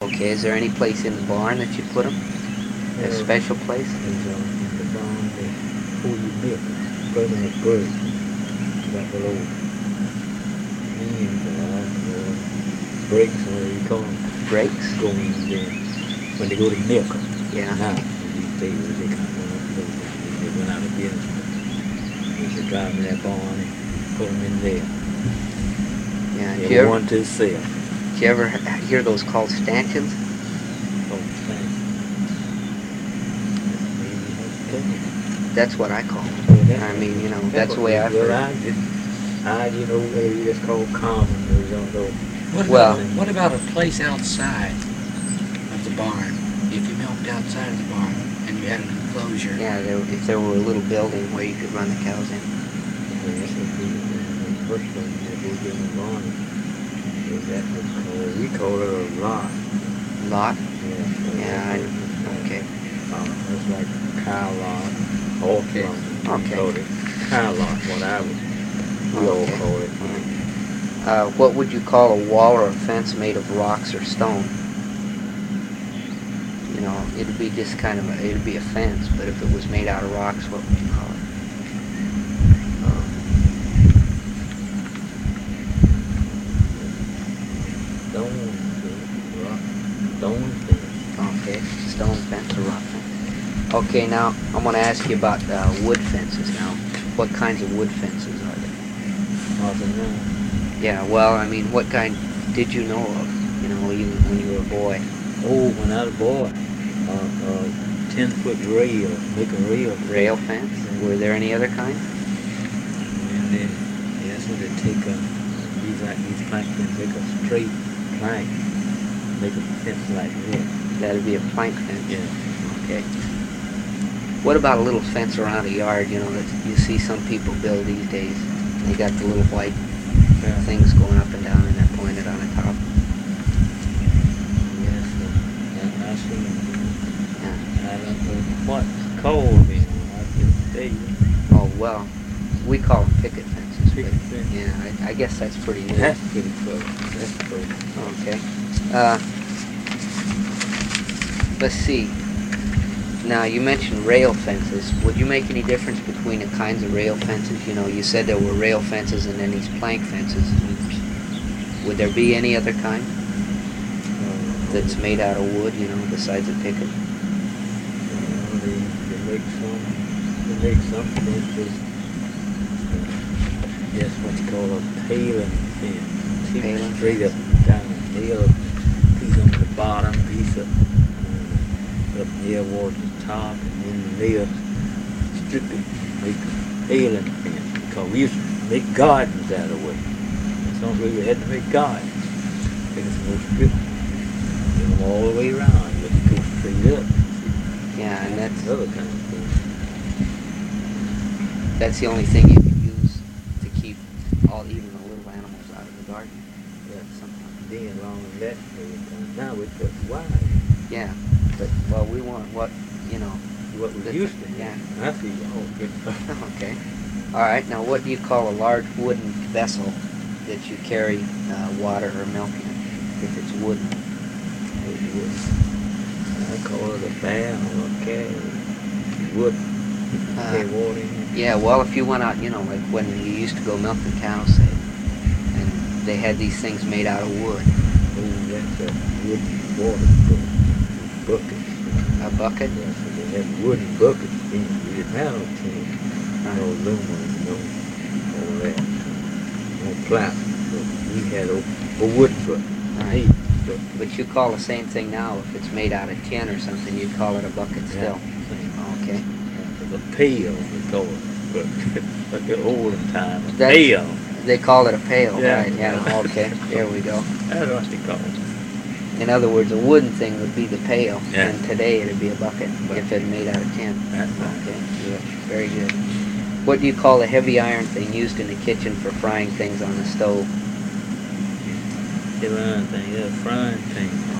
Okay, is there any place in the barn that you put them? A special place? There's in the barn they pull your milk, permanent bird. Got the little means or breaks, or whatever you call them. Breaks? Go in there when they go to milk. Yeah. Now, these days they kind of went up a little bit. They went out of business. They used to drive in that barn and put them in there. Yeah. They ever want to sell. Did you ever hear those called stanchions? Oh, thanks. That's what I call them. Yeah, I mean, you know, that's the way I've heard. You know, it's called common. What about a place outside of the barn? If you milked outside of the barn and you had an enclosure. Yeah, if there were a little building where you could run the cows in. We call it a lot. Lot? Yeah. Okay. It's like a cow lot. Okay. We call it cow lot, we all call it. What would you call a wall or a fence made of rocks or stone? You know, it'd be just kind of it'd be a fence, but if it was made out of rocks, what would you call it? Stone fence. Okay, stone fence or rock fence. Okay, now I'm going to ask you about wood fences now. What kinds of wood fences are there? Yeah, well, I mean, what kind did you know of, you know, even when you were a boy? Oh, when I was a boy, 10-foot rail, make a rail. Rail fence? Were there any other kind? And then, that's what they take these plank fence, make a straight plank, make a fence like that. That'd be a plank fence? Yeah. Okay. What about a little fence around a yard, you know, that you see some people build these days? They got the little white things going up and down and they're pointed on the top. Yes, I see them. Yeah. I don't know what cold is. I can tell you. Oh, well, we call them picket fences. Picket fence. Yeah, I guess that's pretty new. That's pretty close. That's close. Okay. Let's see. Now, you mentioned rail fences. Would you make any difference between the kinds of rail fences? You know, you said there were rail fences and then these plank fences. Would there be any other kind that's made out of wood, you know, besides a picket? They make some fences. That's what you call a paling fence. Paling? Straight up and down. Nail a piece on the bottom, piece up near towards the top, and then the nail strip it, make a paling fence. Because we used to make gardens out of it. Some we had to make gardens. Take some little strip, get them all the way around, let it go straight up. Yeah, and that's Another kind of thing. the only thing you could use to keep even the little animals out of the garden. Yeah, sometimes then along with that, now we put wide. Yeah, but well, we want what What we used to. Yeah. I see. Oh, good. Okay. All right. Now, what do you call a large wooden vessel that you carry water or milk in? If it's wooden. I call it a barrel or carry wood. Carry water in it. Yeah. Well, if you went out, you know, like when you used to go milk the cows, say, and they had these things made out of wood. Oh, that's a wooden water bucket. A bucket? Yeah, so they had wooden buckets. We didn't have no tin, no aluminum, no all that, no plastic. So we had a wooden bucket. Right. But you call the same thing now. If it's made out of tin or something, you'd call it a bucket still. Okay. The pail, we call it. But like the olden time, a That's- pail. They call it a pail, Yeah. right? Yeah. Okay. There we go. That's what they call it. In other words, a wooden thing would be the pail, Yeah. and today it'd be a bucket if it made out of tin. That's right. Okay. Yeah. Very good. What do you call a heavy iron thing used in the kitchen for frying things on the stove? The frying thing,